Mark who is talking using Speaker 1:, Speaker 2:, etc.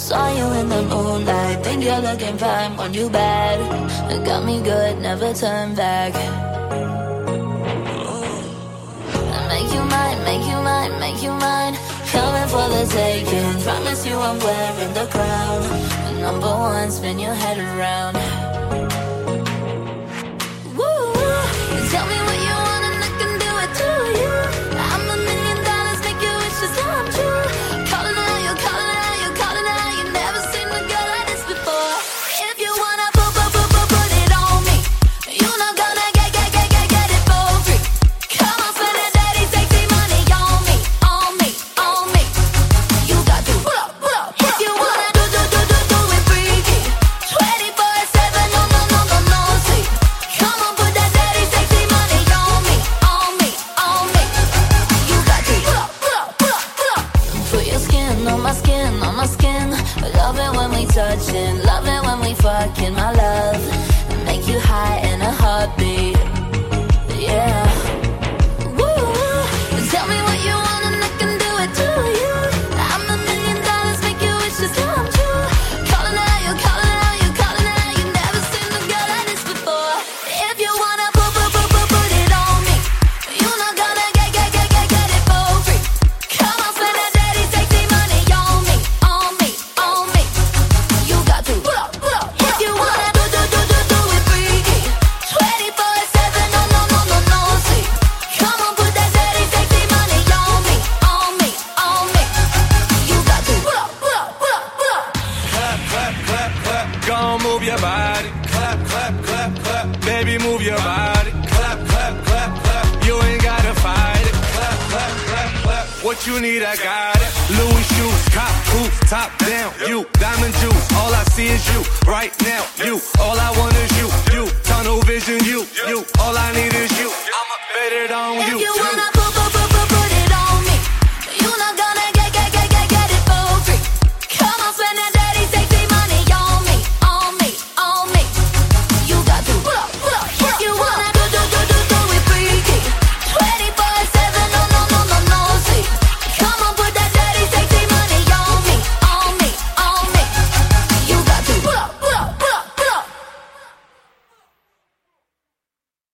Speaker 1: Saw you in the moonlight, think you're looking fine when you bad. It got me good, never turn back. Make you mine, make you mine, make you mine. Coming for the taking. Promise you I'm wearing the crown. Number one, spin your head around. Woo! Tell me what you want and I can do it to you. I'm $1,000,000, make your wishes come true. Calling out, you calling out, you calling out. You never seen a girl like this before. If you wanna put it on me, you know gonna get it for free. Come on, spend it, daddy, sexy money on me, on me, on me. You got to pull up, pull up. If you wanna do it freaky, 24/7, no sleep. Come on, put that daddy, sexy money on me, on me, on me. You got to pull up, pull up, pull up, pull up. Put your skin on my skin, on my skin. Love it when we touchin', love it when we fucking, my love. Make you high in a heartbeat, yeah. Woo! Tell me what you want and I can do it to you. I'm $1,000,000, make your wishes come true. Calling out, you calling out, you calling out. You never seen a girl like this before. If you wanna put it on me, you know gonna get it for free. Come on, spend that daddy, sexy money on me, on me, on me. You got to pull up, pull up. If you wanna do it freaky, 24/7, no sleep. Come on, put that daddy, sexy money on me, on me, on me. You got to pull up, pull up, pull up, pull up.
Speaker 2: Clap, clap, clap, clap. Go on, move your body. Clap, clap, clap, clap. Baby, move your body. Clap, clap, clap, clap. You ain't gotta fight it. Clap, clap, clap, clap. What you need, I got it. Louis shoes, cop boots, top down. You, diamond juice. All I see is you. Right now, you. All I want is you. You, tunnel vision, you. All I need is you. I'ma bet it on
Speaker 1: If
Speaker 2: you.
Speaker 1: you wanna